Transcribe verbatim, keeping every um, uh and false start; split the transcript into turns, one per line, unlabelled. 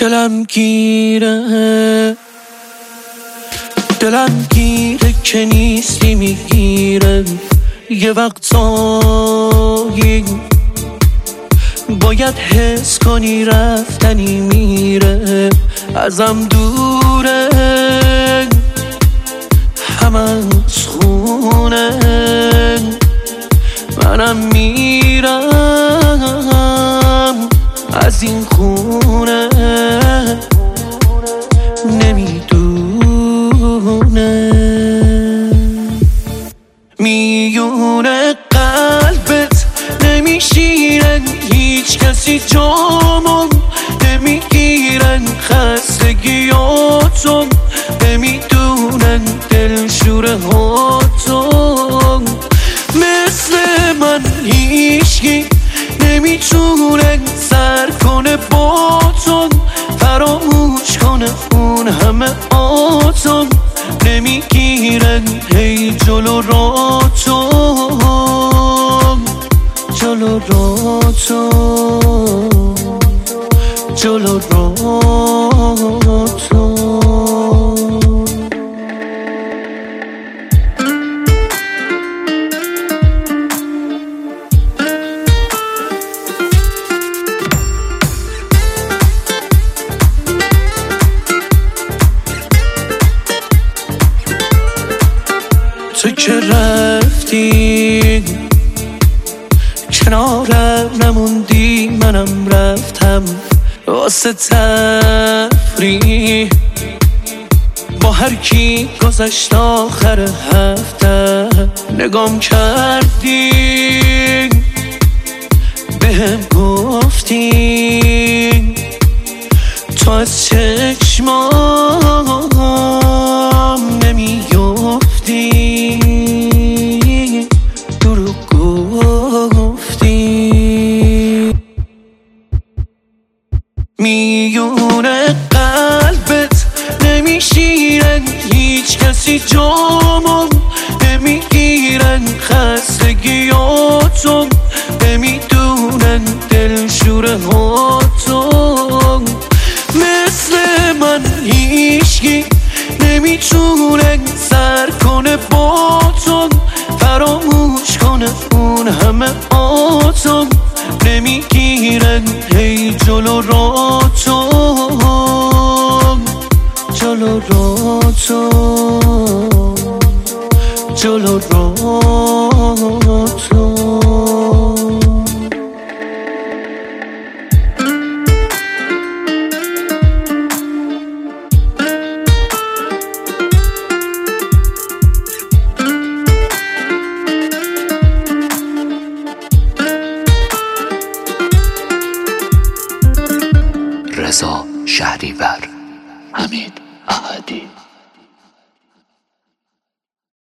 دلم گیره دلم گیره که نیستی میگیره یه وقتایی باید حس کنی رفتنی میره ازم دوره همه از خونه منم میرم از این خونه نمیدونه میونه قلبت نمیشیرن هیچ کسی جامون نمیگیرن خستگیاتون نمیدونن دلشوره هاتون مثل من هیچکی نمیتونه سر کنه باتون فراموش کنه اون همه آتون نمیگیرن هی جلو راتون جلو راتون جلو راتون تو که رفتی کنارم نموندی منم رفتم واسه تفریح با هر کی گذشت آخر هفته نگام کردی بهم گفتی تو از چشمام نمیافتی دروغ گفتی میونه قلبت نمیشیرن هیچ کسی جامون نمیگیرن خستگیاتون نمیدونن دلشوره هاتون مثل من هیچکی نمیتونه سر کنه باتون فراموش کنه اون همه آتون نمیگیرن هی جلو راتون جلو راتون جلو راتون
رضا شهریور، حمید احدی.